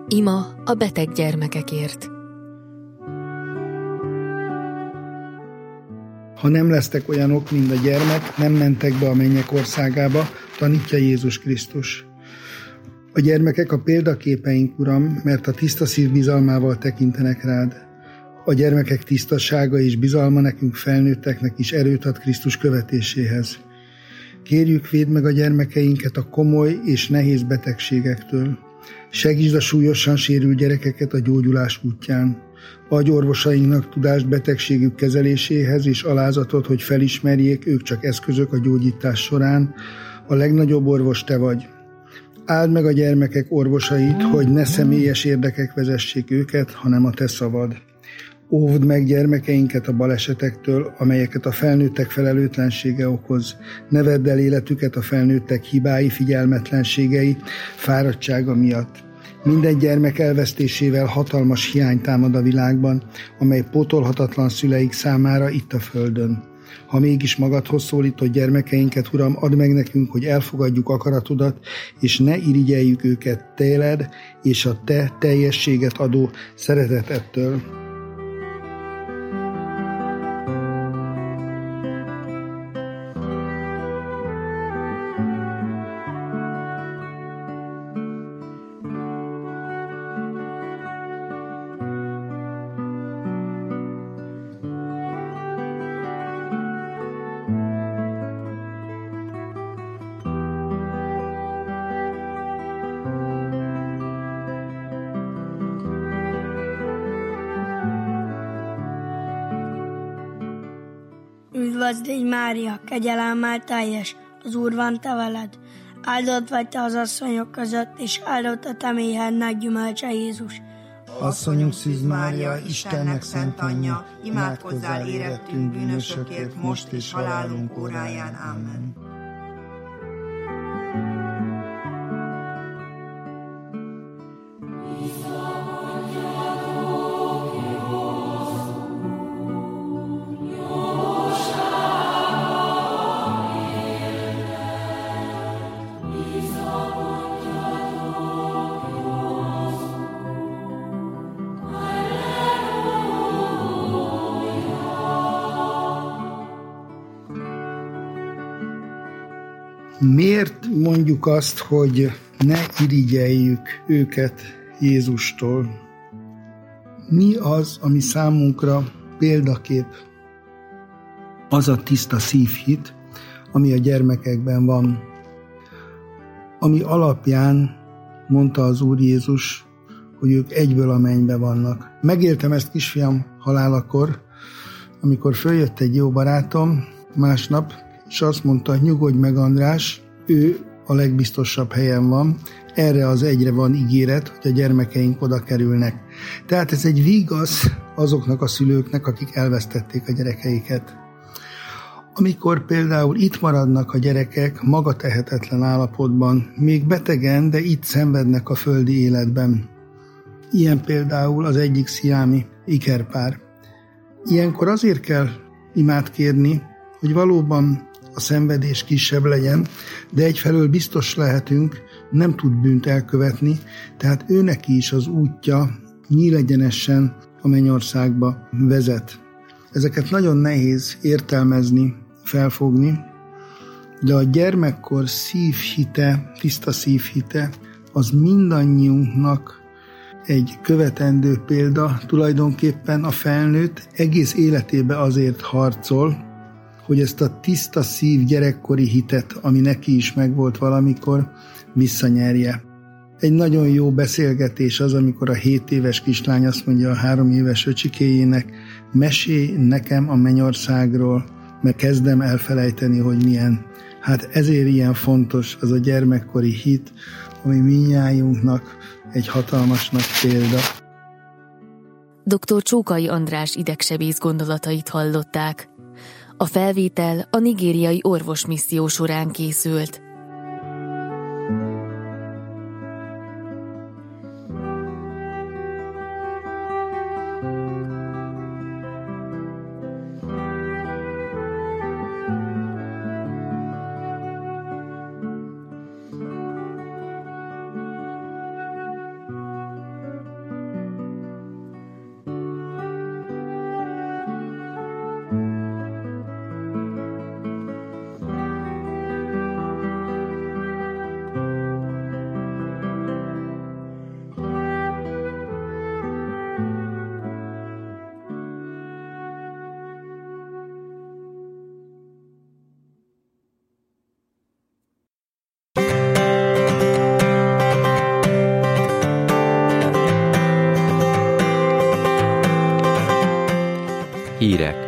Ima a beteg gyermekekért. Ha nem lesztek olyanok, mint a gyermek, nem mentek be a mennyek országába, tanítja Jézus Krisztus. A gyermekek a példaképeink, Uram, mert a tiszta szív bizalmával tekintenek rád. A gyermekek tisztasága és bizalma nekünk felnőtteknek is erőt ad Krisztus követéséhez. Kérjük, védd meg a gyermekeinket a komoly és nehéz betegségektől. Segítsd a súlyosan sérült gyerekeket a gyógyulás útján. Adj orvosainknak tudást betegségük kezeléséhez és alázatot, hogy felismerjék, ők csak eszközök a gyógyítás során. A legnagyobb orvos te vagy. Áld meg a gyermekek orvosait, hogy ne személyes érdekek vezessék őket, hanem a te szavad. Óvd meg gyermekeinket a balesetektől, amelyeket a felnőttek felelőtlensége okoz. Ne vedd el életüket a felnőttek hibái, figyelmetlenségei, fáradtsága miatt. Minden gyermek elvesztésével hatalmas hiány támad a világban, amely pótolhatatlan szüleik számára itt a földön. Ha mégis magadhoz szólítod gyermekeinket, Uram, add meg nekünk, hogy elfogadjuk akaratodat, és ne irigyeljük őket tőled és a te teljességet adó szeretetettől. Üdvözlégy Mária, kegyelemmel teljes, az Úr van te veled. Áldott vagy te az asszonyok között, és áldott a te méhednek gyümölcse Jézus. Asszonyunk Szűz Mária, Istennek szent anyja, imádkozzál érettünk bűnösökért, most és halálunk óráján. Amen. Miért mondjuk azt, hogy ne irigyeljük őket Jézustól? Mi az, ami számunkra példakép? Az a tiszta szívhit, ami a gyermekekben van, ami alapján mondta az Úr Jézus, hogy ők egyből a mennybe vannak. Megéltem ezt kisfiam halálakor, amikor följött egy jó barátom másnap, és azt mondta, nyugodj meg András, ő a legbiztosabb helyen van, erre az egyre van ígéret, hogy a gyermekeink oda kerülnek. Tehát ez egy vigasz azoknak a szülőknek, akik elvesztették a gyerekeiket. Amikor például itt maradnak a gyerekek magatehetetlen állapotban, még betegen, de itt szenvednek a földi életben. Ilyen például az egyik sziámi ikerpár. Ilyenkor azért kell imát kérni, hogy valóban a szenvedés kisebb legyen, de egyfelől biztos lehetünk, nem tud bűnt elkövetni, tehát őneki is az útja nyílegyenesen a mennyországba vezet. Ezeket nagyon nehéz értelmezni, felfogni, de a gyermekkor szívhite, tiszta szívhite, az mindannyiunknak egy követendő példa. Tulajdonképpen a felnőtt egész életébe azért harcol, hogy ezt a tiszta szív gyerekkori hitet, ami neki is megvolt valamikor, visszanyerje. Egy nagyon jó beszélgetés az, amikor a 7 éves kislány azt mondja a 3 éves öcsikéjének, mesélj nekem a mennyországról, mert kezdem elfelejteni, hogy milyen. Hát ezért ilyen fontos az a gyermekkori hit, ami mindnyájunknak egy hatalmas nagy példa. Dr. Csókai András idegsebész gondolatait hallották. A felvétel a nigériai orvosmisszió során készült. Hírek